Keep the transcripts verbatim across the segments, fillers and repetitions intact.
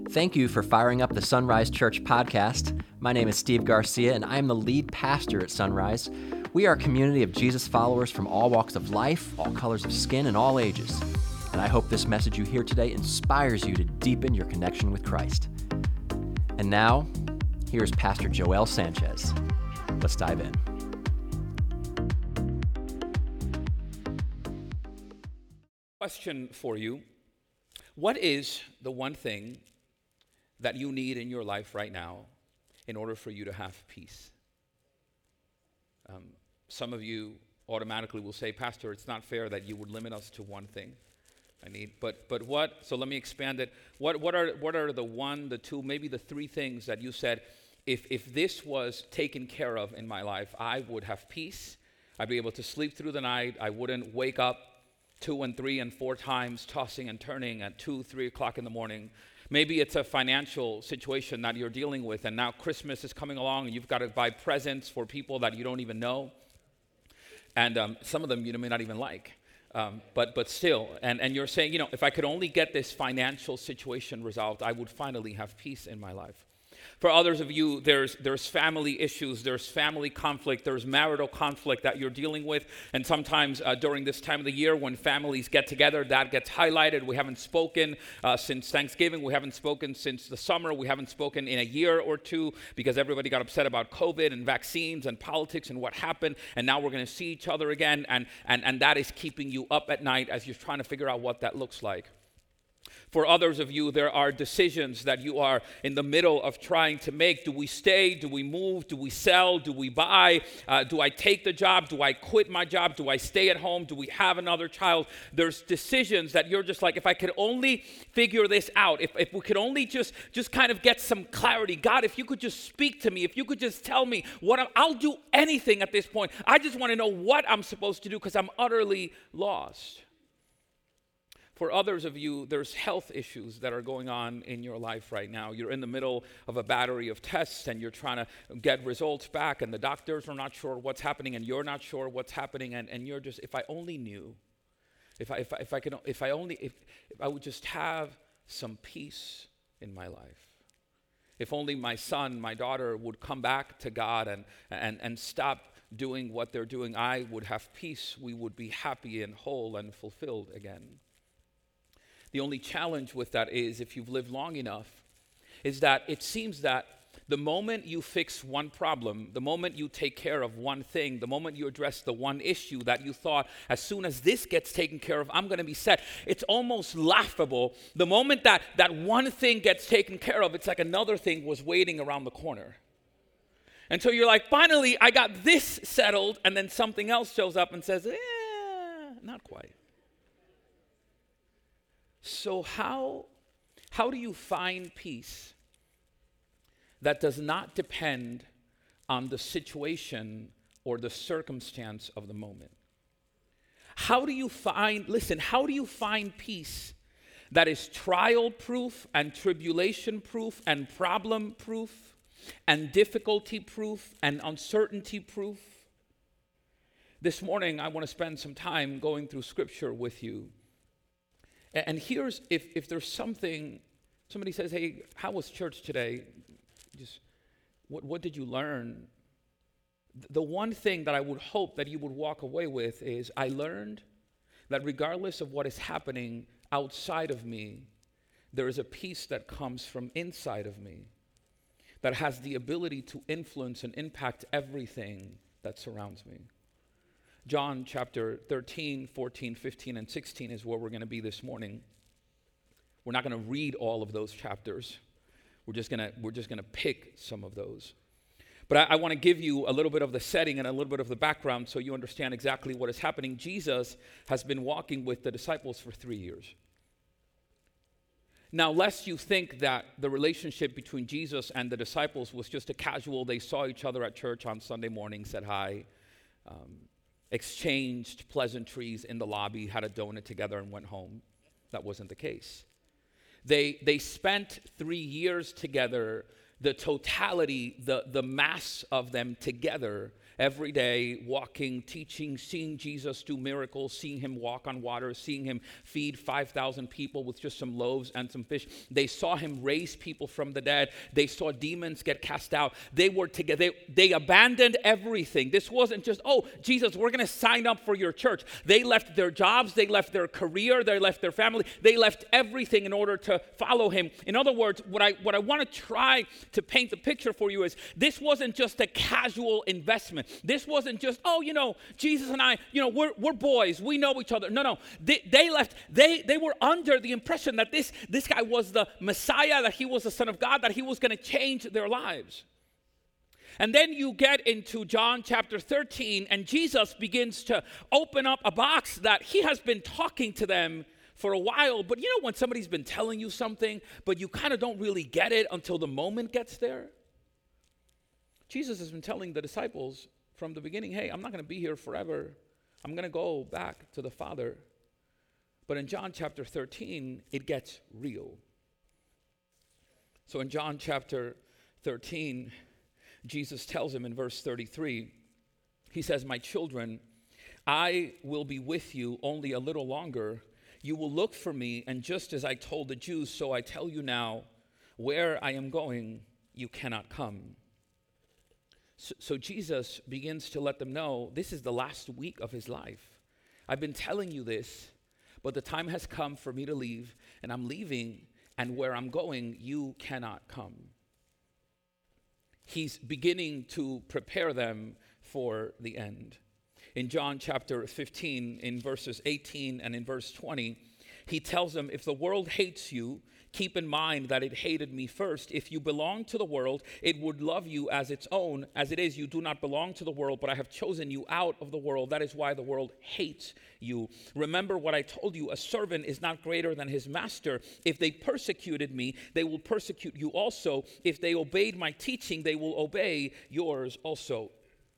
Thank you for firing up the Sunrise Church podcast. My name is Steve Garcia, and I am the lead pastor at Sunrise. We are a community of Jesus followers from all walks of life, all colors of skin, and all ages. And I hope this message you hear today inspires you to deepen your connection with Christ. And now, here's Pastor Joel Sanchez. Let's dive in. Question for you. What is the one thing that you need in your life right now in order for you to have peace? Um, some of you automatically will say, Pastor, it's not fair that you would limit us to one thing. I need, but but what? So let me expand it. What what are what are the one, the two, maybe the three things that you said, if if this was taken care of in my life, I would have peace. I'd be able to sleep through the night. I wouldn't wake up two and three and four times tossing and turning at two, three o'clock in the morning. Maybe it's a financial situation that you're dealing with, and now Christmas is coming along, and you've got to buy presents for people that you don't even know, and um, some of them you may not even like. Um, but but still, and, and you're saying, you know, if I could only get this financial situation resolved, I would finally have peace in my life. For others of you, there's there's family issues, there's family conflict, there's marital conflict that you're dealing with. And sometimes uh, during this time of the year when families get together, that gets highlighted. We haven't spoken uh, since Thanksgiving. We haven't spoken since the summer. We haven't spoken in a year or two because everybody got upset about COVID and vaccines and politics and what happened. And now we're going to see each other again. And, and, and that is keeping you up at night as you're trying to figure out what that looks like. For others of you, there are decisions that you are in the middle of trying to make. Do we stay? Do we move? Do we sell? Do we buy? Uh, do I take the job? Do I quit my job? Do I stay at home? Do we have another child? There's decisions that you're just like, if I could only figure this out, if, if we could only just, just kind of get some clarity. God, if you could just speak to me, if you could just tell me what I'm, I'll do anything at this point. I just want to know what I'm supposed to do because I'm utterly lost. For others of you, there's health issues that are going on in your life right now. You're in the middle of a battery of tests and you're trying to get results back and the doctors are not sure what's happening and you're not sure what's happening and, and you're just, if I only knew, if I, if I, if I could, if I only, if, if I would just have some peace in my life. If only my son, my daughter would come back to God and, and, and stop doing what they're doing, I would have peace. We would be happy and whole and fulfilled again. The only challenge with that is, if you've lived long enough, is that it seems that the moment you fix one problem, the moment you take care of one thing, the moment you address the one issue that you thought, as soon as this gets taken care of, I'm going to be set. It's almost laughable. The moment that that one thing gets taken care of, it's like another thing was waiting around the corner. And so you're like, finally, I got this settled, and then something else shows up and says, eh, not quite. So how, how do you find peace that does not depend on the situation or the circumstance of the moment? How do you find, listen, how do you find peace that is trial-proof and tribulation-proof and problem-proof and difficulty-proof and uncertainty-proof? This morning, I want to spend some time going through Scripture with you. And here's, if, if there's something, somebody says, hey, how was church today? Just, what, what did you learn? The one thing that I would hope that you would walk away with is, I learned that regardless of what is happening outside of me, there is a peace that comes from inside of me that has the ability to influence and impact everything that surrounds me. John chapter thirteen, fourteen, fifteen, and sixteen is where we're going to be this morning. We're not going to read all of those chapters. We're just going to we're just going to pick some of those. But I, I want to give you a little bit of the setting and a little bit of the background so you understand exactly what is happening. Jesus has been walking with the disciples for three years. Now, lest you think that the relationship between Jesus and the disciples was just a casual, they saw each other at church on Sunday morning, said hi, um, exchanged pleasantries in the lobby, had a donut together, and went home. That wasn't the case. They they spent three years together, the totality, the, the mass of them together, every day, walking, teaching, seeing Jesus do miracles, seeing him walk on water, seeing him feed five thousand people with just some loaves and some fish. They saw him raise people from the dead. They saw demons get cast out. They were together. They, they abandoned everything. This wasn't just, oh, Jesus, we're going to sign up for your church. They left their jobs. They left their career. They left their family. They left everything in order to follow him. In other words, what I, what I want to try to paint the picture for you is this wasn't just a casual investment. This wasn't just, oh, you know, Jesus and I, you know, we're we're boys. We know each other. No, no. They, they left. They they were under the impression that this, this guy was the Messiah, that he was the Son of God, that he was going to change their lives. And then you get into John chapter thirteen, and Jesus begins to open up a box that he has been talking to them for a while. But you know when somebody's been telling you something, but you kind of don't really get it until the moment gets there? Jesus has been telling the disciples from the beginning, hey, I'm not going to be here forever. I'm going to go back to the Father. But in John chapter thirteen, it gets real. So in John chapter thirteen, Jesus tells him in verse thirty-three, he says, my children, I will be with you only a little longer. You will look for me, and just as I told the Jews, so I tell you now, where I am going, you cannot come. So, so Jesus begins to let them know this is the last week of his life. I've been telling you this, but the time has come for me to leave, and I'm leaving, and where I'm going, you cannot come. He's beginning to prepare them for the end. In John chapter fifteen, in verses eighteen and in verse twenty, he tells them, if the world hates you, keep in mind that it hated me first. If you belong to the world, it would love you as its own. As it is, you do not belong to the world, but I have chosen you out of the world. That is why the world hates you. Remember what I told you, a servant is not greater than his master. If they persecuted me, they will persecute you also. If they obeyed my teaching, they will obey yours also.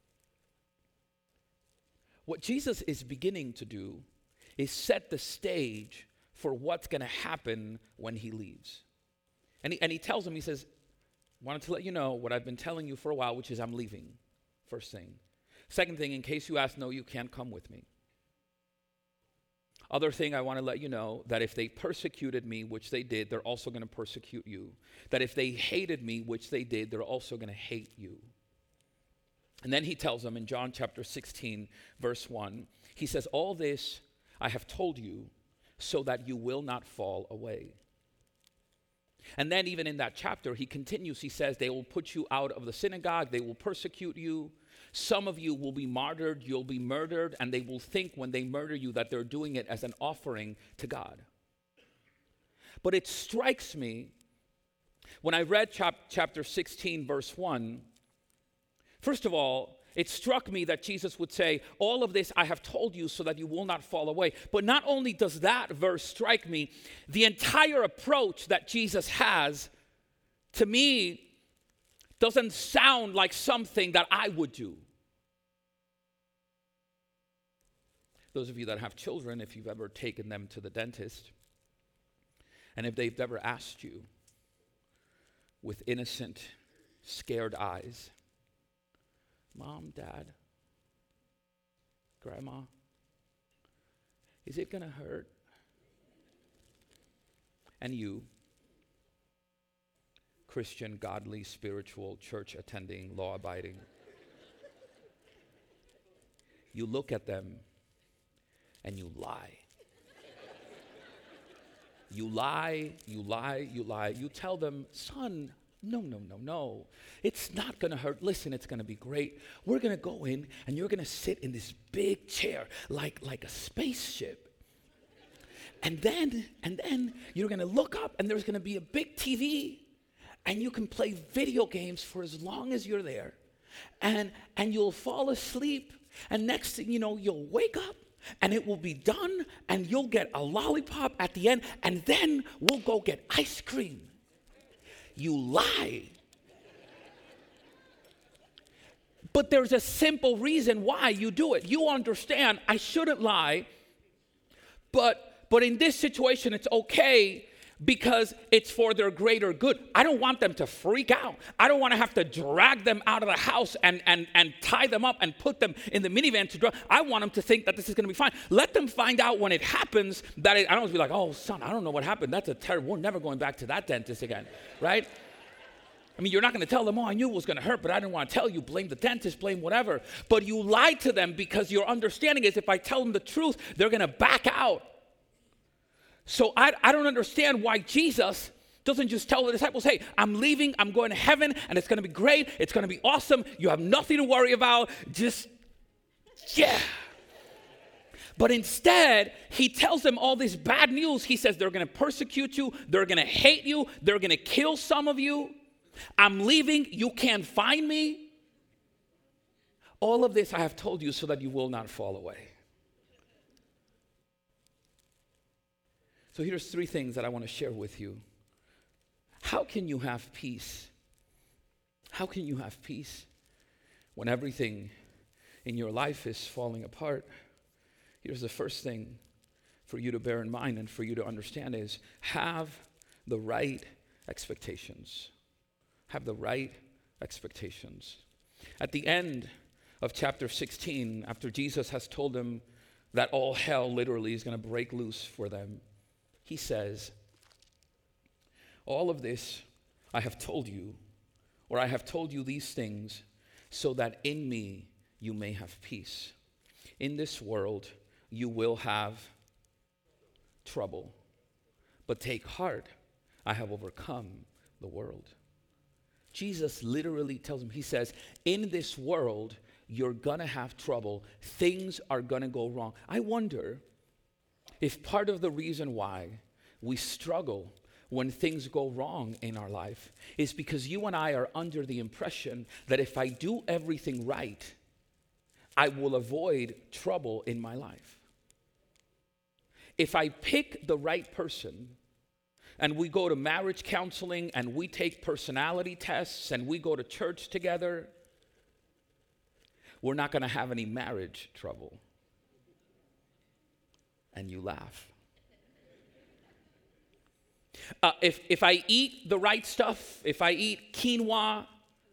What Jesus is beginning to do is set the stage for what's going to happen when he leaves. And he, and he tells them, he says, wanted to let you know what I've been telling you for a while, which is I'm leaving, first thing. Second thing, in case you ask, no, you can't come with me. Other thing, I want to let you know that if they persecuted me, which they did, they're also going to persecute you. That if they hated me, which they did, they're also going to hate you. And then he tells them in John chapter sixteen, verse one, he says, all this I have told you so that you will not fall away. And then even in that chapter, he continues, he says, they will put you out of the synagogue, they will persecute you. Some of you will be martyred, you'll be murdered, and they will think when they murder you that they're doing it as an offering to God. But it strikes me, when I read chap- chapter sixteen, verse one, first of all, it struck me that Jesus would say, all of this I have told you so that you will not fall away. But not only does that verse strike me, the entire approach that Jesus has, to me, doesn't sound like something that I would do. Those of you that have children, if you've ever taken them to the dentist, and if they've ever asked you with innocent, scared eyes, Mom, Dad, Grandma, is it going to hurt? And you, Christian, godly, spiritual, church-attending, law-abiding, you look at them and you lie. You lie, you lie, you lie. You tell them, son, no, no, no, no. It's not going to hurt. Listen, it's going to be great. We're going to go in and you're going to sit in this big chair like, like a spaceship. And then, and then you're going to look up and there's going to be a big T V and you can play video games for as long as you're there. And, and you'll fall asleep and next thing you know, you'll wake up and it will be done and you'll get a lollipop at the end and then we'll go get ice cream. You lie. But there's a simple reason why you do it. You understand, I shouldn't lie, but but in this situation it's okay because it's for their greater good. I don't want them to freak out. I don't want to have to drag them out of the house and, and, and tie them up and put them in the minivan to drive. I want them to think that this is going to be fine. Let them find out when it happens that it, I don't want to be like, oh, son, I don't know what happened. That's a terrible, we're never going back to that dentist again, right? I mean, you're not going to tell them, oh, I knew it was going to hurt, but I didn't want to tell you. Blame the dentist, blame whatever. But you lied to them because your understanding is if I tell them the truth, they're going to back out. So I, I don't understand why Jesus doesn't just tell the disciples, hey, I'm leaving, I'm going to heaven, and it's going to be great, it's going to be awesome, you have nothing to worry about, just, yeah. But instead, he tells them all this bad news. He says they're going to persecute you, they're going to hate you, they're going to kill some of you. I'm leaving, you can't find me. All of this I have told you so that you will not fall away. So here's three things that I want to share with you. How can you have peace? How can you have peace when everything in your life is falling apart? Here's the first thing for you to bear in mind and for you to understand is have the right expectations. Have the right expectations. At the end of chapter sixteen, after Jesus has told them that all hell literally is going to break loose for them, he says, all of this I have told you, or I have told you these things, so that in me you may have peace. In this world you will have trouble, but take heart, I have overcome the world. Jesus literally tells him, he says, in this world you're gonna have trouble. Things are gonna go wrong. I wonder if part of the reason why we struggle when things go wrong in our life is because you and I are under the impression that if I do everything right, I will avoid trouble in my life. If I pick the right person and we go to marriage counseling and we take personality tests and we go to church together, we're not going to have any marriage trouble. And you laugh. Uh, if, if I eat the right stuff, if I eat quinoa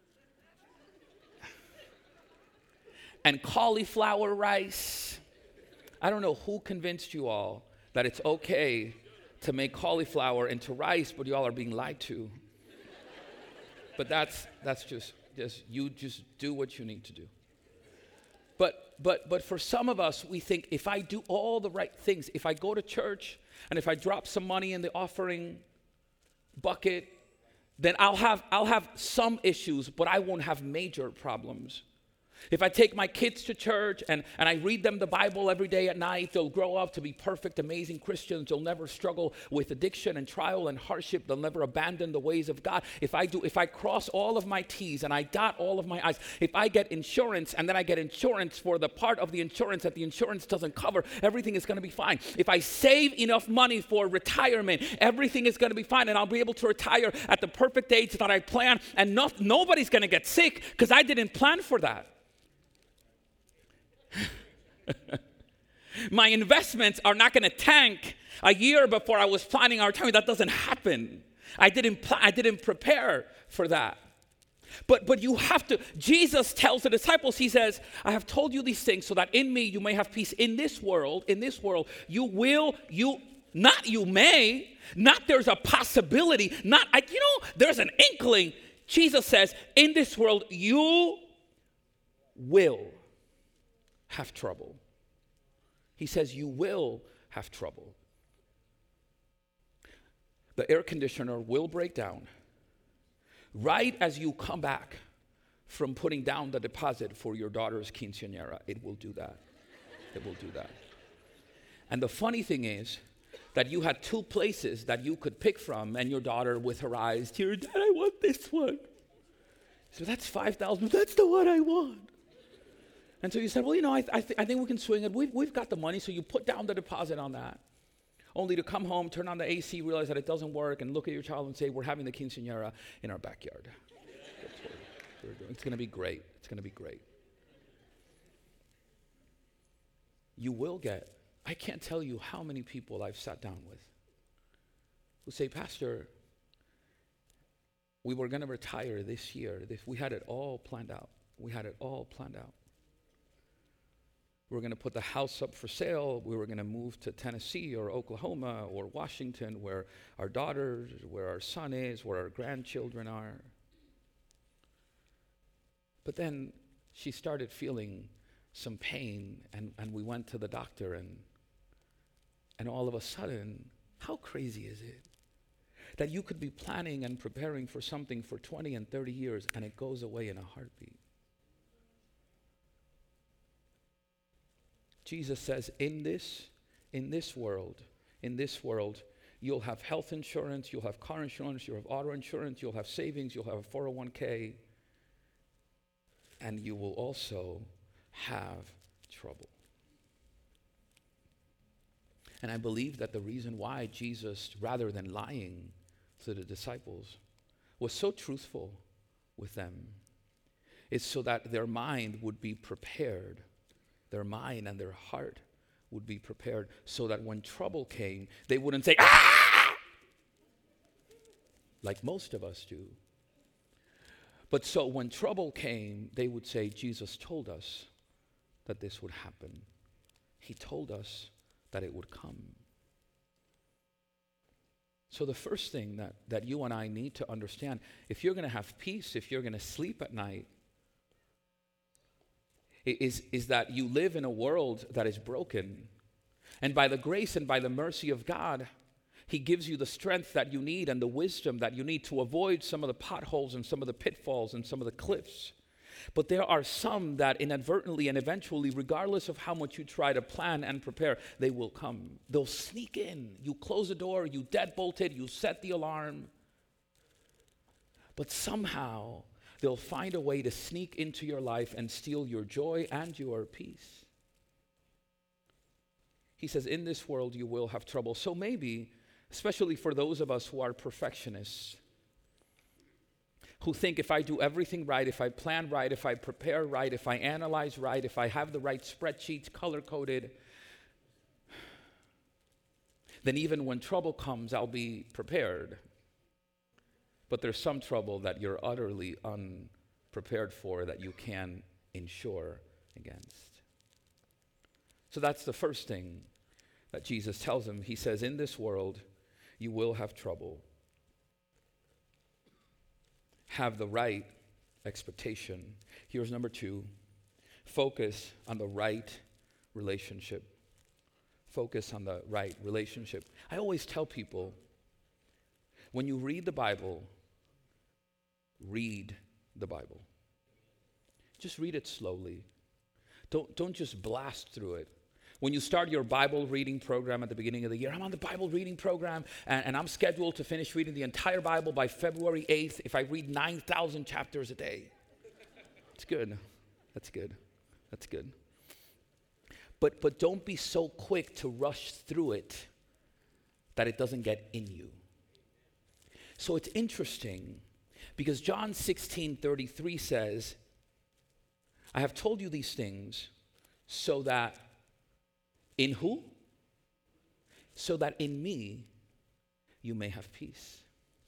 and cauliflower rice, I don't know who convinced you all that it's okay to make cauliflower into rice, but you all are being lied to. But that's that's just, just you just do what you need to do. But but but for some of us, we think if I do all the right things, if I go to church and if I drop some money in the offering bucket, then I'll have I'll have some issues, but I won't have major problems. If I take my kids to church and, and I read them the Bible every day at night, they'll grow up to be perfect, amazing Christians. They'll never struggle with addiction and trial and hardship. They'll never abandon the ways of God. If I do, if I cross all of my T's and I dot all of my I's, if I get insurance and then I get insurance for the part of the insurance that the insurance doesn't cover, everything is going to be fine. If I save enough money for retirement, everything is going to be fine, and I'll be able to retire at the perfect age that I plan, and not, nobody's going to get sick because I didn't plan for that. My investments are not going to tank a year before I was planning our retirement. That doesn't happen. I didn't pl- I didn't prepare for that. But but you have to. Jesus tells the disciples, he says, I have told you these things so that in me you may have peace. In this world, in this world, you will, you, not you may, not there's a possibility, not, I, you know, there's an inkling. Jesus says, in this world, you will have trouble. He says you will have trouble. The air conditioner will break down right as you come back from putting down the deposit for your daughter's quinceañera. It will do that. It will do that. And the funny thing is that you had two places that you could pick from, and your daughter with her eyes, dear Dad, I want this one. So that's five thousand dollars. That's the one I want. And so you said, well, you know, I, th- I, th- I think we can swing it. We've, we've got the money, so you put down the deposit on that. Only to come home, turn on the A C, realize that it doesn't work, and look at your child and say, we're having the quinceañera in our backyard. That's what we're doing. It's going to be great. It's going to be great. You will get, I can't tell you how many people I've sat down with. who say, Pastor, we were going to retire this year. This, we had it all planned out. We had it all planned out. We were going to put the house up for sale. We were going to move to Tennessee or Oklahoma or Washington, where our daughters, where our son is, where our grandchildren are. But then she started feeling some pain, and, and we went to the doctor, and and all of a sudden, how crazy is it that you could be planning and preparing for something for twenty and thirty years, and it goes away in a heartbeat? Jesus says, in this, in this world, in this world, you'll have health insurance, you'll have car insurance, you'll have auto insurance, you'll have savings, you'll have a four oh one k, and you will also have trouble. And I believe that the reason why Jesus, rather than lying to the disciples, was so truthful with them is so that their mind would be prepared. Their mind and their heart would be prepared so that when trouble came, they wouldn't say, ah! Like most of us do. But so when trouble came, they would say, Jesus told us that this would happen. He told us that it would come. So the first thing that, that you and I need to understand, if you're going to have peace, if you're going to sleep at night, is, is that you live in a world that is broken. And by the grace and by the mercy of God, He gives you the strength that you need and the wisdom that you need to avoid some of the potholes and some of the pitfalls and some of the cliffs. But there are some that inadvertently and eventually, regardless of how much you try to plan and prepare, they will come. They'll sneak in. You close the door, you deadbolt it, you set the alarm. But somehow, they'll find a way to sneak into your life and steal your joy and your peace. He says, in this world you will have trouble. So maybe, especially for those of us who are perfectionists, who think if I do everything right, if I plan right, if I prepare right, if I analyze right, if I have the right spreadsheets color-coded, then even when trouble comes, I'll be prepared. But there's some trouble that you're utterly unprepared for that you can insure against. So that's the first thing that Jesus tells him. He says, in this world, you will have trouble. Have the right expectation. Here's number two. Focus on the right relationship. Focus on the right relationship. I always tell people, when you read the Bible, read the Bible. Just read it slowly. Don't, don't just blast through it. When you start your Bible reading program at the beginning of the year, I'm on the Bible reading program, and, and I'm scheduled to finish reading the entire Bible by February eighth if I read nine thousand chapters a day. It's good. That's good. That's good. But, but don't be so quick to rush through it that it doesn't get in you. So it's interesting because John sixteen thirty-three says, I have told you these things so that in who? So that in me you may have peace.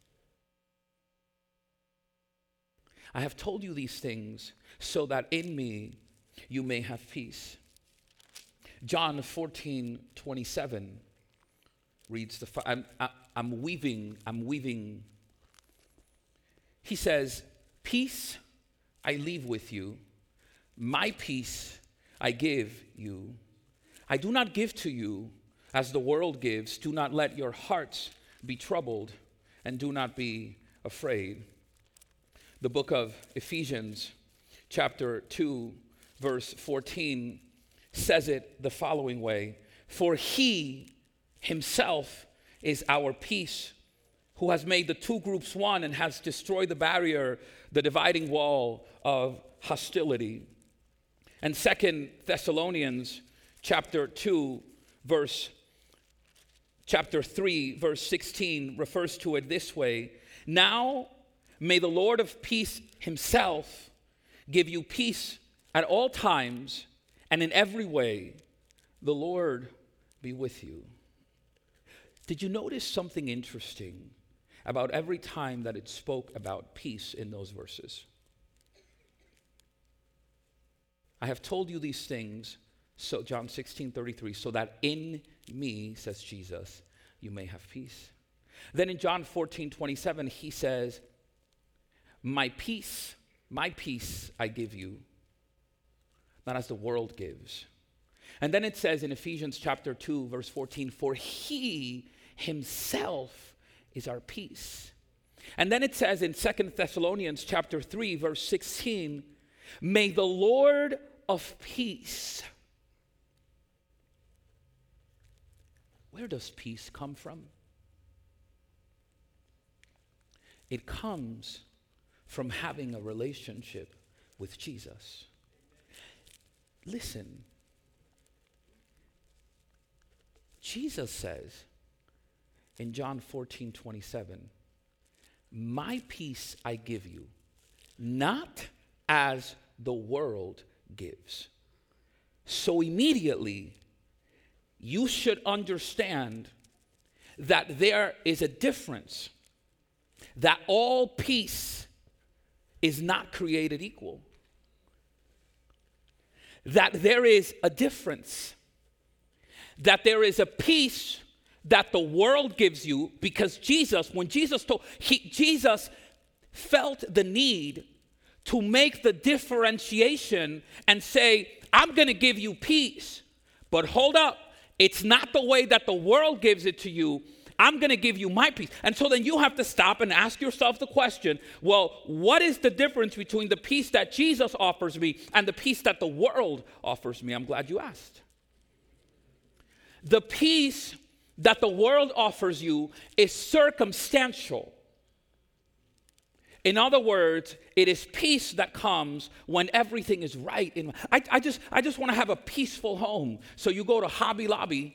I have told you these things so that in me you may have peace. John fourteen twenty-seven reads the, I'm, I'm weaving, I'm weaving. He says, peace I leave with you, my peace I give you. I do not give to you as the world gives. Do not let your hearts be troubled, and do not be afraid. The book of Ephesians, chapter two, verse fourteen, says it the following way. For he himself is our peace, who has made the two groups one and has destroyed the barrier, the dividing wall of hostility. And Second Thessalonians chapter two, verse, chapter three, verse sixteen refers to it this way. Now may the Lord of peace himself give you peace at all times and in every way. The Lord be with you. Did you notice something interesting about every time that it spoke about peace in those verses? I have told you these things, so John sixteen thirty-three, so that in me, says Jesus, you may have peace. Then in John fourteen twenty-seven, he says, my peace, my peace I give you, not as the world gives. And then it says in Ephesians chapter two, verse fourteen, for he himself is our peace. And then it says in Second Thessalonians chapter three, verse sixteen, may the Lord of peace. Where does peace come from? It comes from having a relationship with Jesus. Listen. Jesus says in John fourteen twenty-seven, my peace I give you, not as the world gives. So immediately, you should understand that there is a difference, that all peace is not created equal, that there is a difference, that there is a peace that the world gives you, because Jesus, when Jesus told, he, Jesus felt the need to make the differentiation and say, I'm going to give you peace, but hold up, it's not the way that the world gives it to you. I'm going to give you my peace. And so then you have to stop and ask yourself the question, well, what is the difference between the peace that Jesus offers me and the peace that the world offers me? I'm glad you asked. The peace that the world offers you is circumstantial. In other words, it is peace that comes when everything is right. In I, I just, I just want to have a peaceful home. So you go to Hobby Lobby,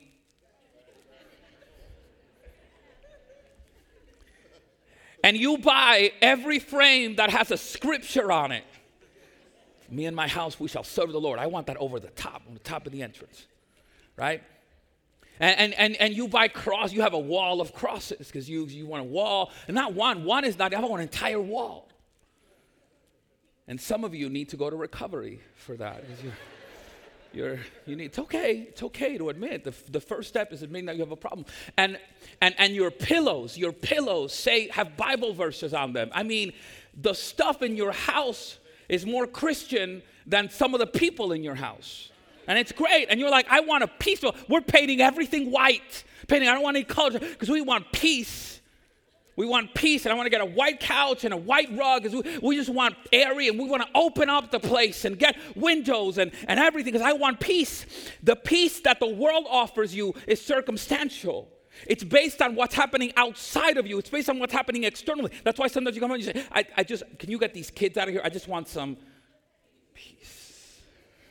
and you buy every frame that has a scripture on it. Me and my house, we shall serve the Lord. I want that over the top, on the top of the entrance, right? And and and, and you buy cross, you have a wall of crosses because you, you want a wall. And not one, one is not, I want an entire wall. And some of you need to go to recovery for that. You're, you're, you need, it's okay, it's okay to admit. The, the first step is admitting that you have a problem. And, and, and your pillows, your pillows say, have Bible verses on them. I mean, the stuff in your house is more Christian than some of the people in your house. And it's great. And you're like, I want a peaceful, we're painting everything white. Painting, I don't want any colors because we want peace. We want peace, and I want to get a white couch and a white rug because we, we just want airy, and we want to open up the place and get windows and, and everything because I want peace. The peace that the world offers you is circumstantial. It's based on what's happening outside of you. It's based on what's happening externally. That's why sometimes you come home and you say, I, I just, can you get these kids out of here? I just want some peace.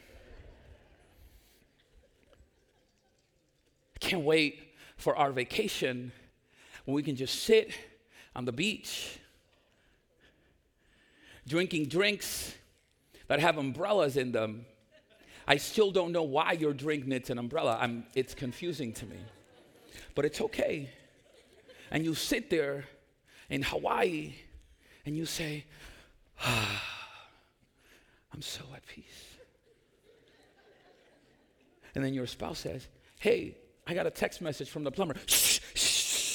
I can't wait for our vacation when we can just sit on the beach, drinking drinks that have umbrellas in them. I still don't know why your drink needs an umbrella. I'm, it's confusing to me. But it's okay. And you sit there in Hawaii and you say, ah, I'm so at peace. And then your spouse says, hey, I got a text message from the plumber. Shh, shh.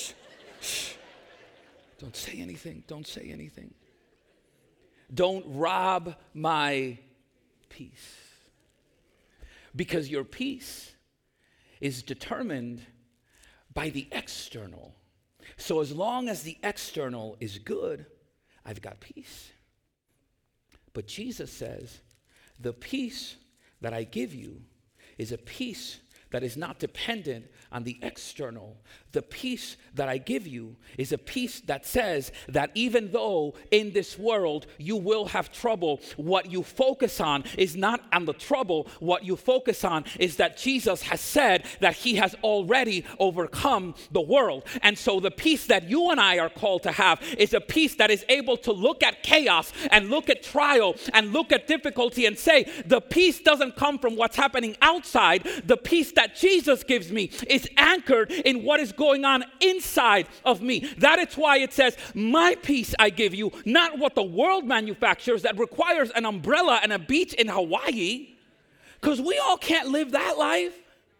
Don't say anything. Don't say anything. Don't rob my peace. Because your peace is determined by the external. So as long as the external is good, I've got peace. But Jesus says, the peace that I give you is a peace that is not dependent on the external. The peace that I give you is a peace that says that even though in this world you will have trouble, what you focus on is not on the trouble. What you focus on is that Jesus has said that he has already overcome the world. And so the peace that you and I are called to have is a peace that is able to look at chaos and look at trial and look at difficulty and say, the peace doesn't come from what's happening outside. The peace that that Jesus gives me is anchored in what is going on inside of me. That is why it says, my peace I give you, not what the world manufactures that requires an umbrella and a beach in Hawaii, because we all can't live that life.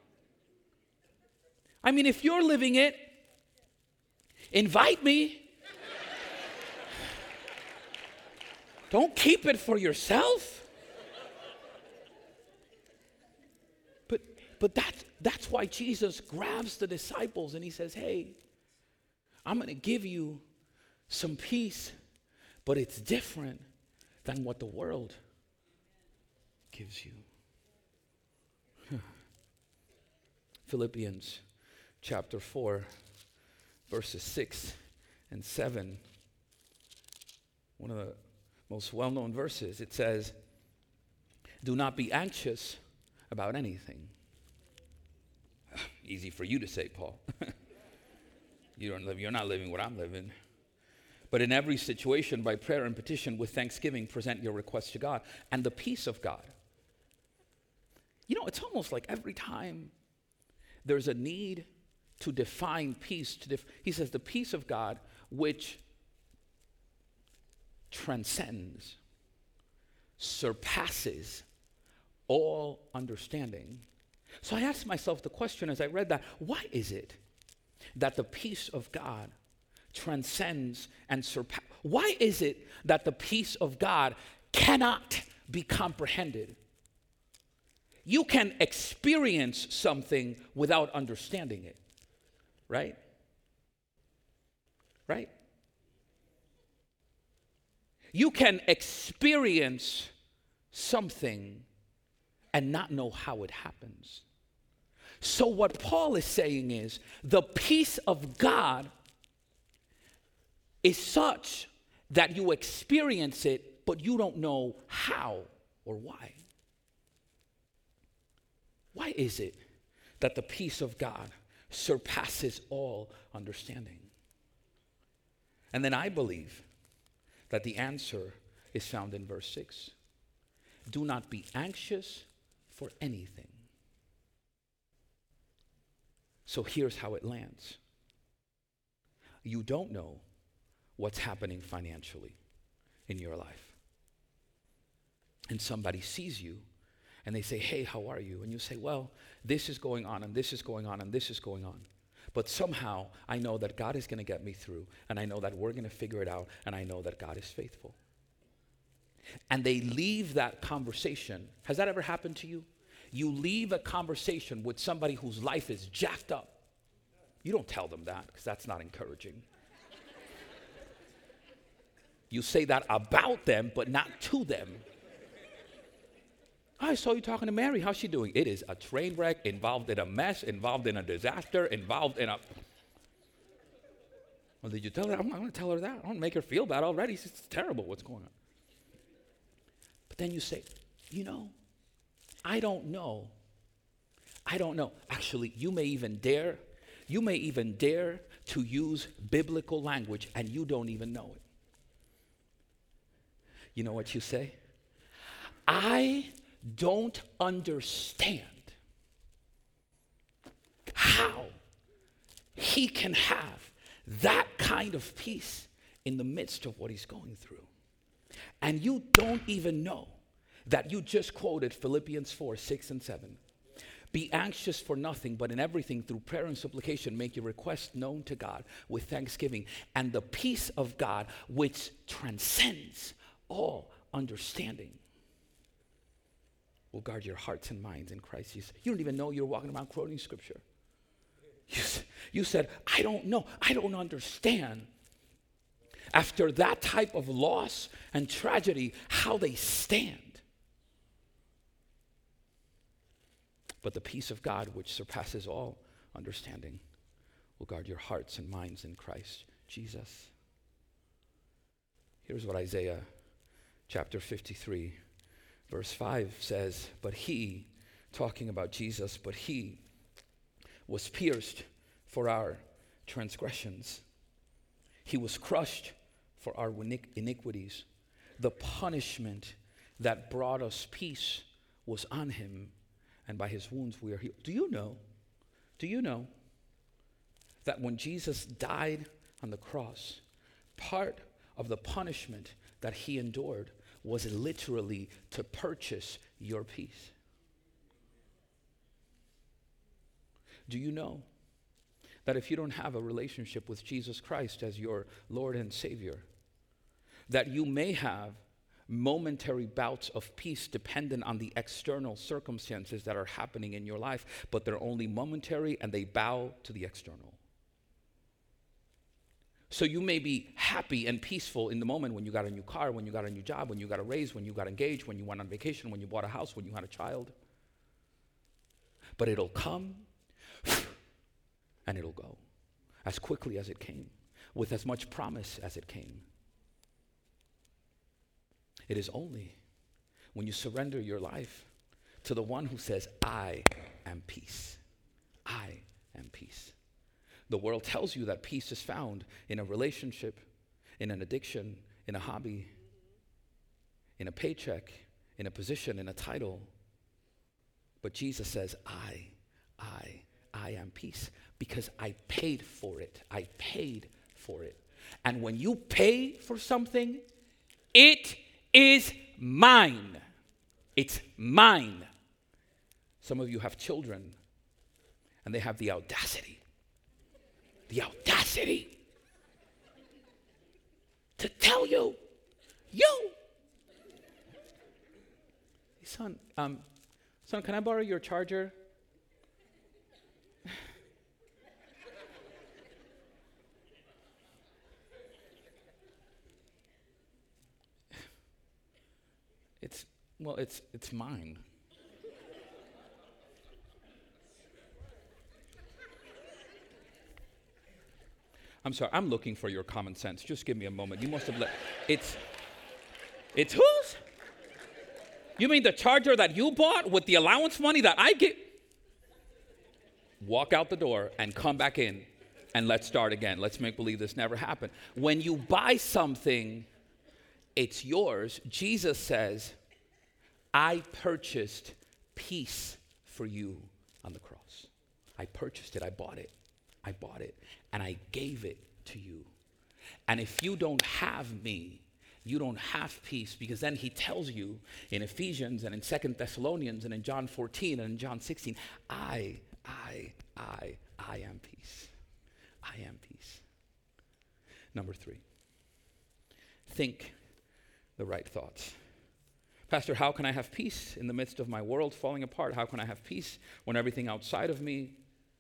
I mean, if you're living it, invite me. Don't keep it for yourself. But but that's that's why Jesus grabs the disciples and he says, hey, I'm going to give you some peace, but it's different than what the world gives you. Philippians chapter four, verses six and seven. One of the most well-known verses. It says, do not be anxious about anything. Easy for you to say, Paul. you don't live, you're not living what I'm living. But in every situation, by prayer and petition with thanksgiving, present your requests to God. And the peace of God. You know, it's almost like every time there's a need to define peace. To def- he says, the peace of God, which transcends, surpasses all understanding. So I asked myself the question as I read that, why is it that the peace of God transcends and surpasses? Why is it that the peace of God cannot be comprehended? You can experience something without understanding it, right? Right? You can experience something and not know how it happens. So what Paul is saying is the peace of God is such that you experience it, but you don't know how or why. Why is it that the peace of God surpasses all understanding? And then I believe that the answer is found in verse six. Do not be anxious for anything. So here's how it lands. You don't know what's happening financially in your life. And somebody sees you and they say, hey, how are you? And you say, well, this is going on and this is going on and this is going on. But somehow I know that God is going to get me through, and I know that we're going to figure it out, and I know that God is faithful. And they leave that conversation. Has that ever happened to you? You leave a conversation with somebody whose life is jacked up. You don't tell them that because that's not encouraging. You say that about them, but not to them. I saw you talking to Mary. How's she doing? It is a train wreck, involved in a mess, involved in a disaster, involved in a... Well, did you tell her? I'm not going to tell her that. I want to make her feel bad already. It's terrible what's going on. But then you say, you know, I don't know. I don't know. Actually, you may even dare, you may even dare to use biblical language, and you don't even know it. You know what you say? I don't understand how he can have that kind of peace in the midst of what he's going through. And you don't even know that you just quoted Philippians four, six and seven. Be anxious for nothing, but in everything through prayer and supplication make your requests known to God with thanksgiving. And the peace of God, which transcends all understanding, will guard your hearts and minds in Christ Jesus. You don't even know you're walking around quoting scripture. You, you said, I don't know. I don't understand. After that type of loss and tragedy, how they stand. But the peace of God, which surpasses all understanding, will guard your hearts and minds in Christ Jesus. Here's what Isaiah chapter fifty-three, verse five says, but he, talking about Jesus, but he was pierced for our transgressions. He was crushed for our iniquities. The punishment that brought us peace was on him, and by his wounds we are healed. Do you know, do you know that when Jesus died on the cross, part of the punishment that he endured was literally to purchase your peace? Do you know that if you don't have a relationship with Jesus Christ as your Lord and Savior, that you may have momentary bouts of peace dependent on the external circumstances that are happening in your life, but they're only momentary and they bow to the external. So you may be happy and peaceful in the moment when you got a new car, when you got a new job, when you got a raise, when you got engaged, when you went on vacation, when you bought a house, when you had a child. But it'll come and it'll go as quickly as it came, with as much promise as it came. It is only when you surrender your life to the one who says, I am peace. I am peace. The world tells you that peace is found in a relationship, in an addiction, in a hobby, in a paycheck, in a position, in a title. But Jesus says, I, I, I am peace, because I paid for it. I paid for it. And when you pay for something, it is mine. It's mine. Some of you have children, and they have the audacity, the audacity to tell you, you, son, um, son, can I borrow your charger? It's, well, it's it's mine. I'm sorry, I'm looking for your common sense. Just give me a moment. You must have let, it's, it's whose? You mean the charger that you bought with the allowance money that I get? Walk out the door and come back in and let's start again. Let's make believe this never happened. When you buy something, it's yours. Jesus says, I purchased peace for you on the cross. I purchased it. I bought it. I bought it. And I gave it to you. And if you don't have me, you don't have peace, because then he tells you in Ephesians and in Second Thessalonians and in John fourteen and in John sixteen, I, I, I, I am peace. I am peace. Number three, think the right thoughts. Pastor, how can I have peace in the midst of my world falling apart? How can I have peace when everything outside of me?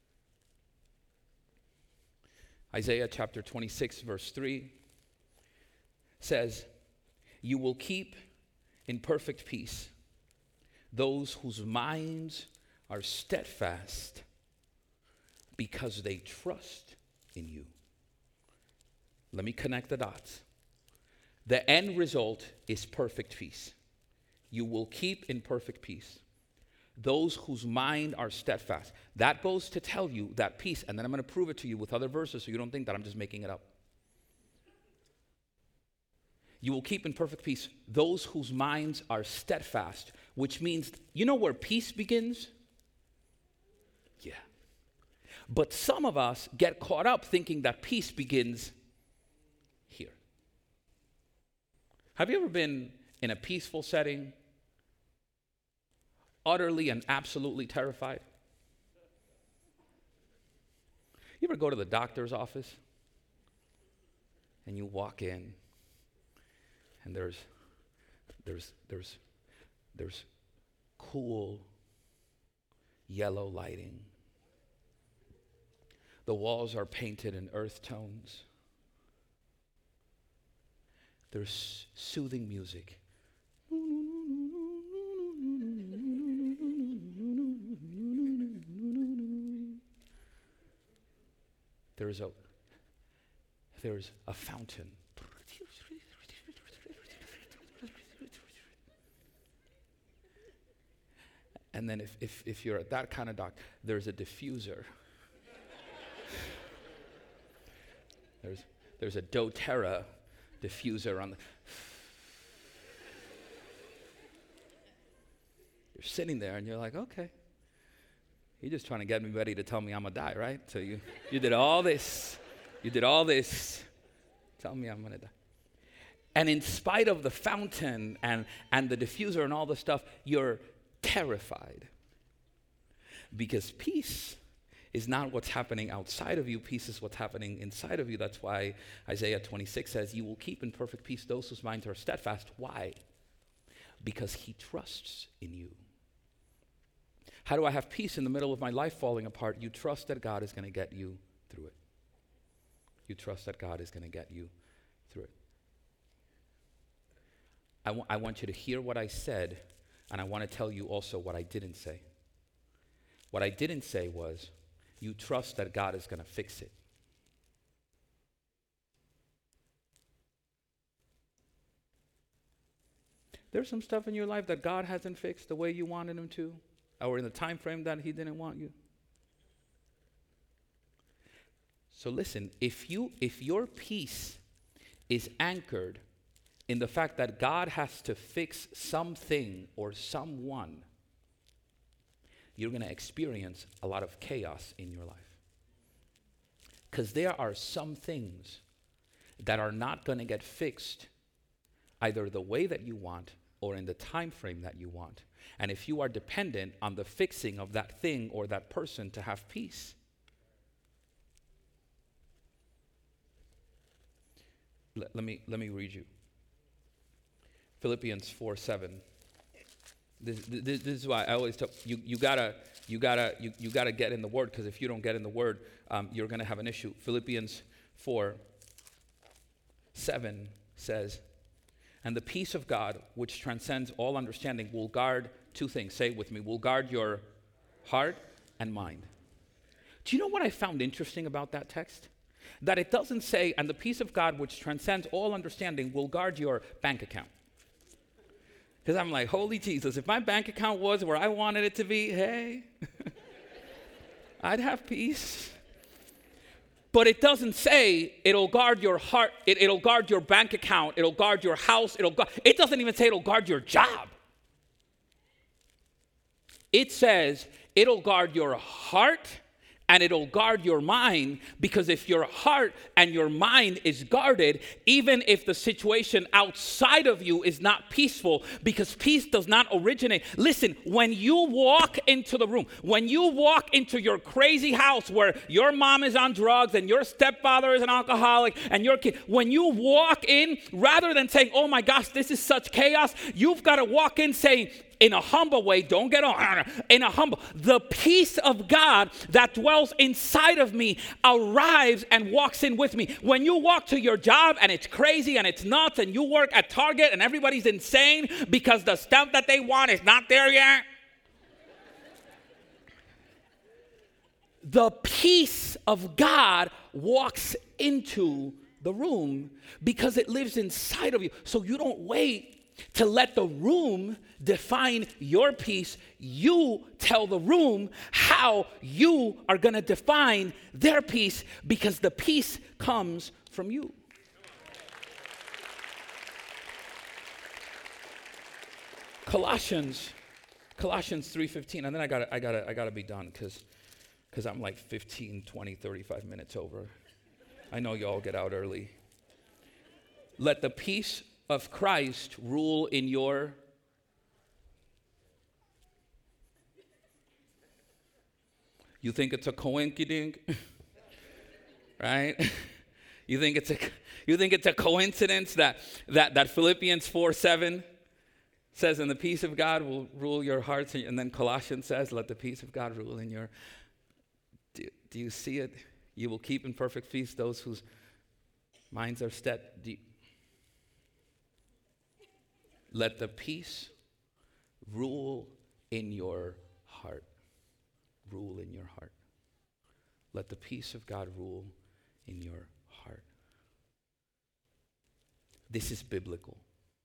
Isaiah chapter twenty-six, verse three says, you will keep in perfect peace those whose minds are steadfast because they trust in you. Let me connect the dots. The end result is perfect peace. You will keep in perfect peace those whose mind are steadfast. That goes to tell you that peace, and then I'm going to prove it to you with other verses so you don't think that I'm just making it up. You will keep in perfect peace those whose minds are steadfast, which means, you know where peace begins? Yeah. But some of us get caught up thinking that peace begins here. Have you ever been in a peaceful setting, utterly and absolutely terrified? You ever go to the doctor's office and you walk in and there's there's there's there's cool yellow lighting. The walls are painted in earth tones. There's soothing music. There's a there's a fountain. And then if, if, if you're at that kind of doc, there's a diffuser. there's, there's a doTERRA diffuser on the... You're sitting there and you're like, okay, You're just trying to get me ready to tell me I'm going to die, right? So you, you did all this. You did all this. Tell me I'm going to die. And in spite of the fountain and, and the diffuser and all the stuff, you're terrified. Because peace is not what's happening outside of you. Peace is what's happening inside of you. That's why Isaiah twenty-six says, you will keep in perfect peace those whose minds are steadfast. Why? Because he trusts in you. How do I have peace in the middle of my life falling apart? You trust that God is going to get you through it. You trust that God is going to get you through it. I, w- I want you to hear what I said, and I want to tell you also what I didn't say. What I didn't say was, you trust that God is going to fix it. There's some stuff in your life that God hasn't fixed the way you wanted him to, or in the time frame that he didn't want you. So listen, if you if your peace is anchored in the fact that God has to fix something or someone, you're going to experience a lot of chaos in your life. Because there are some things that are not going to get fixed either the way that you want or in the time frame that you want. And if you are dependent on the fixing of that thing or that person to have peace, let, let me let me read you Philippians four seven. This, this, this is why I always tell you, you gotta, you gotta, you, you gotta get in the Word, because if you don't get in the Word, um, you're gonna have an issue. Philippians four seven says, and the peace of God, which transcends all understanding, will guard two things. Say it with me. Will guard your heart and mind. Do you know what I found interesting about that text? That it doesn't say, and the peace of God, which transcends all understanding, will guard your bank account. Because I'm like, holy Jesus, if my bank account was where I wanted it to be, hey, I'd have peace. But it doesn't say it'll guard your heart, it, it'll guard your bank account, it'll guard your house, it'll guard, it doesn't even say it'll guard your job. It says it'll guard your heart and it'll guard your mind, because if your heart and your mind is guarded, even if the situation outside of you is not peaceful, because peace does not originate. Listen, when you walk into the room, when you walk into your crazy house where your mom is on drugs and your stepfather is an alcoholic and your kid, when you walk in, rather than saying, oh my gosh, this is such chaos, you've got to walk in saying, in a humble way, don't get on, in a humble, the peace of God that dwells inside of me arrives and walks in with me. When you walk to your job and it's crazy and it's nuts, and you work at Target and everybody's insane because the stuff that they want is not there yet, the peace of God walks into the room because it lives inside of you. So you don't wait to let the room define your peace. You tell the room how you are going to define their peace, because the peace comes from you. Colossians, Colossians three fifteen, and then I got I got I got to be done because because I'm like fifteen, twenty, thirty-five minutes over. I know you all get out early. Let the peace of Christ rule in your You think it's a coincidence, right? You think it's a you think it's a coincidence that that that Philippians four seven says, and the peace of God will rule your hearts, and then Colossians says, let the peace of God rule in your. Do, do you see it? You will keep in perfect peace those whose minds are steady. Do you, let the peace rule in your heart. Rule in your heart. Let the peace of God rule in your heart. This is biblical.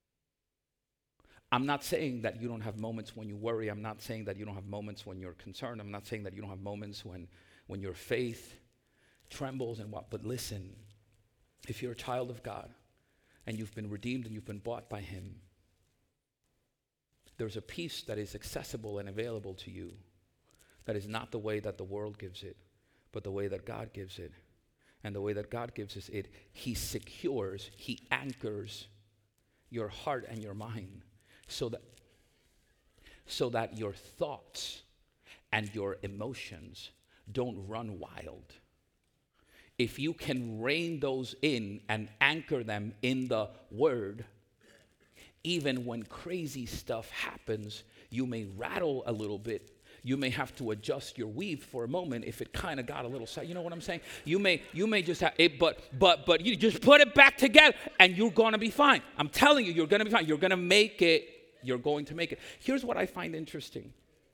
I'm not saying that you don't have moments when you worry. I'm not saying that you don't have moments when you're concerned. I'm not saying that you don't have moments when, when your faith trembles and what. But listen, if you're a child of God and you've been redeemed and you've been bought by Him, there's a peace that is accessible and available to you that is not the way that the world gives it, but the way that God gives it. And the way that God gives us it, he secures, he anchors your heart and your mind so that, so that your thoughts and your emotions don't run wild. If you can rein those in and anchor them in the Word, even when crazy stuff happens, you may rattle a little bit. You may have to adjust your weave for a moment if it kind of got a little sad. You know what I'm saying? You may you may just have it, but but but you just put it back together and you're going to be fine. I'm telling you, you're going to be fine. You're going to make it. You're going to make it. Here's what I find interesting.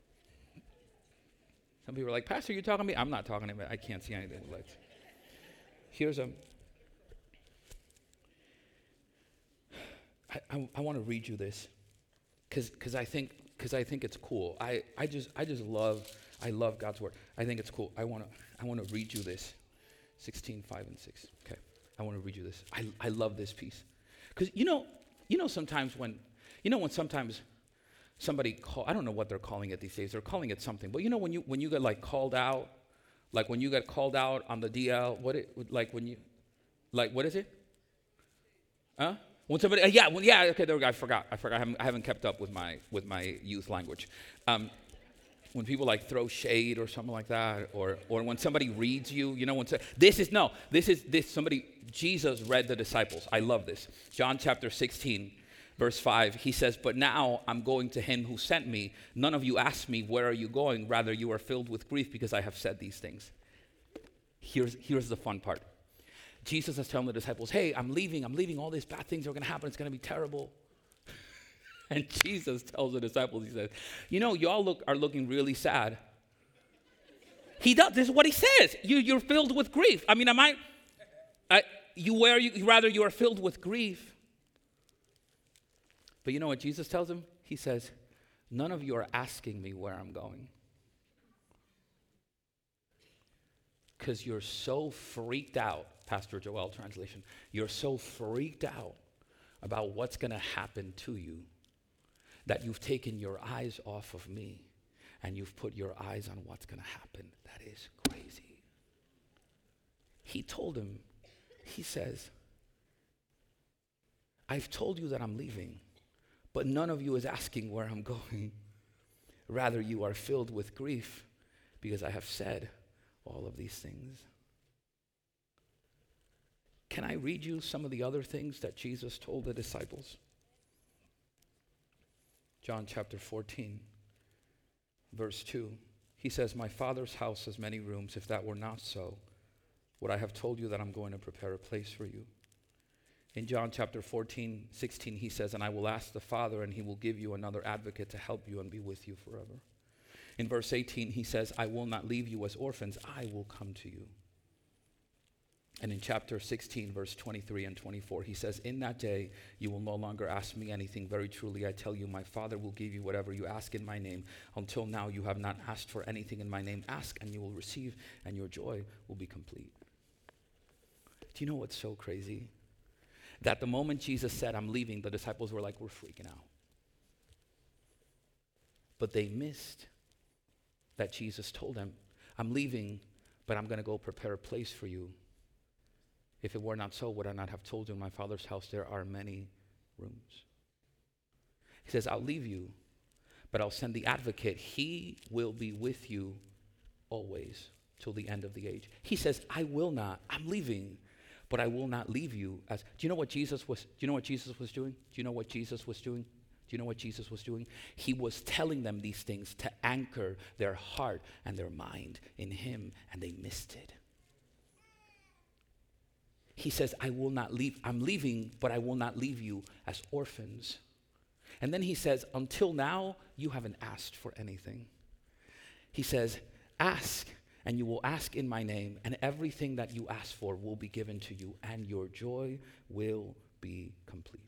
Some people are like, Pastor, you talking to me? I'm not talking to me. I can't see anything. Like, here's a. I, I, I want to read you this because because I think. Because I think it's cool. I, I just I just love I love God's word. I think it's cool. I wanna I wanna read you this. sixteen, five and six. Okay. I wanna read you this. I, I love this piece. Because you know, you know sometimes when you know when sometimes somebody call I don't know what they're calling it these days, they're calling it something. But you know when you when you get like called out, like when you get called out on the D L, what it like when you like what is it? Huh? When somebody, uh, yeah, well, yeah, okay, there we go. I forgot. I forgot. I haven't, I haven't kept up with my with my youth language. Um, when people like throw shade or something like that, or or when somebody reads you, you know, when so, this is no, this is this somebody. Jesus read the disciples. I love this. John chapter sixteen, verse five. He says, "But now I'm going to him who sent me. None of you ask me, where are you going? Rather, you are filled with grief because I have said these things." Here's here's the fun part. Jesus is telling the disciples, hey, I'm leaving, I'm leaving, all these bad things are going to happen, it's going to be terrible. And Jesus tells the disciples, he says, you know, y'all look are looking really sad. He does, this is what he says. You, you're filled with grief. I mean, am I, I you where you, rather you are filled with grief. But you know what Jesus tells him? He says, none of you are asking me where I'm going. Because you're so freaked out. Pastor Joel translation. You're so freaked out about what's going to happen to you that you've taken your eyes off of me and you've put your eyes on what's going to happen. That is crazy. He told him, he says, I've told you that I'm leaving, but none of you is asking where I'm going. Rather, you are filled with grief because I have said all of these things. Can I read you some of the other things that Jesus told the disciples? John chapter fourteen, verse two. He says, my Father's house has many rooms. If that were not so, would I have told you that I'm going to prepare a place for you? In John chapter fourteen, sixteen, he says, and I will ask the Father, and he will give you another advocate to help you and be with you forever. In verse eighteen, he says, I will not leave you as orphans. I will come to you. And in chapter sixteen, verse twenty-three and twenty-four, he says, in that day, you will no longer ask me anything. Very truly, I tell you, my Father will give you whatever you ask in my name. Until now, you have not asked for anything in my name. Ask and you will receive, and your joy will be complete. Do you know what's so crazy? That the moment Jesus said, I'm leaving, the disciples were like, we're freaking out. But they missed that Jesus told them, I'm leaving, but I'm going to go prepare a place for you. If it were not so, would I not have told you in my Father's house there are many rooms? He says, I'll leave you, but I'll send the advocate. He will be with you always till the end of the age. He says, I will not, I'm leaving, but I will not leave you. As do you know what Jesus was, do you know what Jesus was doing? Do you know what Jesus was doing? Do you know what Jesus was doing? He was telling them these things to anchor their heart and their mind in him, and they missed it. He says, I will not leave. I'm leaving, but I will not leave you as orphans. And then he says, until now, you haven't asked for anything. He says, ask, and you will ask in my name, and everything that you ask for will be given to you, and your joy will be complete.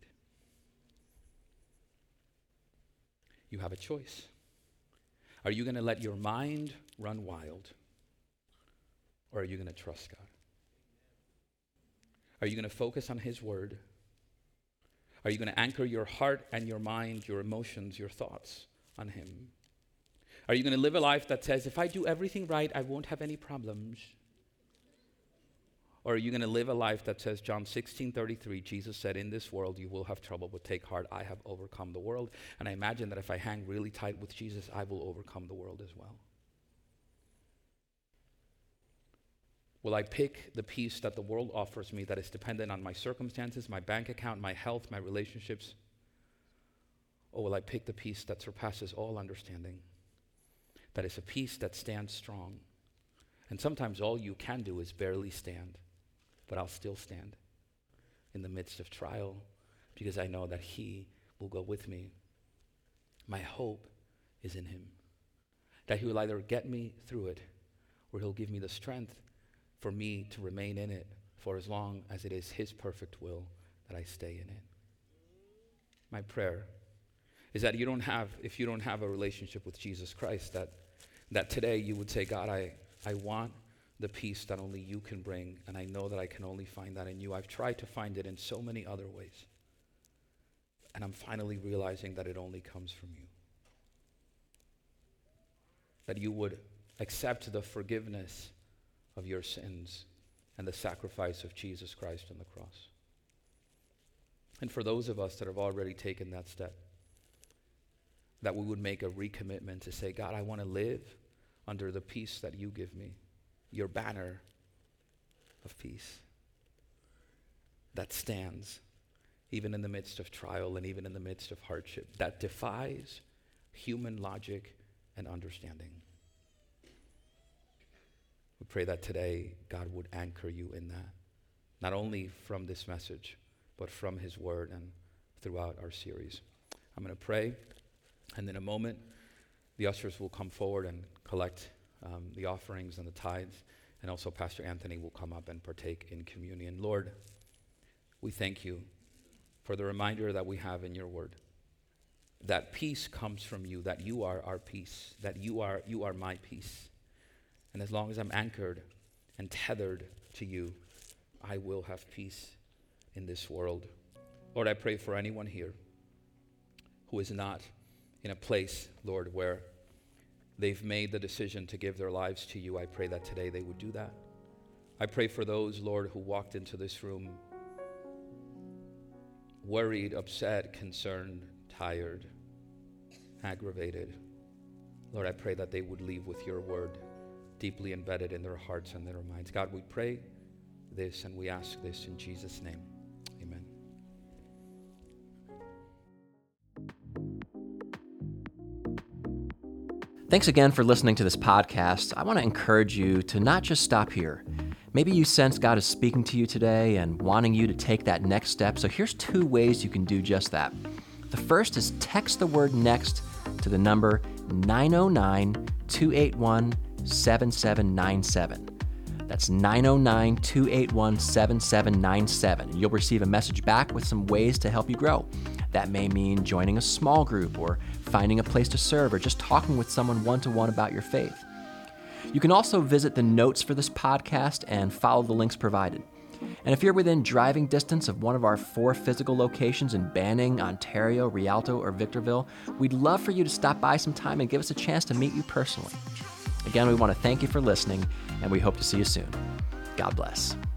You have a choice. Are you going to let your mind run wild, or are you going to trust God? Are you going to focus on his word? Are you going to anchor your heart and your mind, your emotions, your thoughts on him? Are you going to live a life that says, if I do everything right, I won't have any problems? Or are you going to live a life that says, John sixteen thirty-three, Jesus said, in this world you will have trouble, but take heart, I have overcome the world. And I imagine that if I hang really tight with Jesus, I will overcome the world as well. Will I pick the peace that the world offers me that is dependent on my circumstances, my bank account, my health, my relationships? Or will I pick the peace that surpasses all understanding? That is a peace that stands strong. And sometimes all you can do is barely stand, but I'll still stand in the midst of trial because I know that He will go with me. My hope is in Him, that He will either get me through it or He'll give me the strength for me to remain in it for as long as it is His perfect will that I stay in it. My prayer is that you don't have, if you don't have a relationship with Jesus Christ, that, that today you would say, God, I, I want the peace that only you can bring, and I know that I can only find that in you. I've tried to find it in so many other ways, and I'm finally realizing that it only comes from you. That you would accept the forgiveness of your sins and the sacrifice of Jesus Christ on the cross. And for those of us that have already taken that step, that we would make a recommitment to say, God, I want to live under the peace that you give me, your banner of peace that stands even in the midst of trial and even in the midst of hardship, that defies human logic and understanding. We pray that today God would anchor you in that, not only from this message, but from His word and throughout our series. I'm going to pray, and in a moment, the ushers will come forward and collect um, the offerings and the tithes, and also Pastor Anthony will come up and partake in communion. Lord, we thank you for the reminder that we have in your word, that peace comes from you, that you are our peace, that you are you are my peace. And as long as I'm anchored and tethered to you, I will have peace in this world. Lord, I pray for anyone here who is not in a place, Lord, where they've made the decision to give their lives to you. I pray that today they would do that. I pray for those, Lord, who walked into this room worried, upset, concerned, tired, aggravated. Lord, I pray that they would leave with your word deeply embedded in their hearts and their minds. God, we pray this and we ask this in Jesus' name. Amen. Thanks again for listening to this podcast. I want to encourage you to not just stop here. Maybe you sense God is speaking to you today and wanting you to take that next step. So here's two ways you can do just that. The first is text the word NEXT to the number nine oh nine, two eight one, seven seven nine seven. That's nine oh nine, two eight one, seven seven nine seven. You'll receive a message back with some ways to help you grow. That may mean joining a small group or finding a place to serve or just talking with someone one-to-one about your faith. You can also visit the notes for this podcast and follow the links provided. And if you're within driving distance of one of our four physical locations in Banning, Ontario, Rialto, or Victorville, we'd love for you to stop by sometime and give us a chance to meet you personally. Again, we want to thank you for listening, and we hope to see you soon. God bless.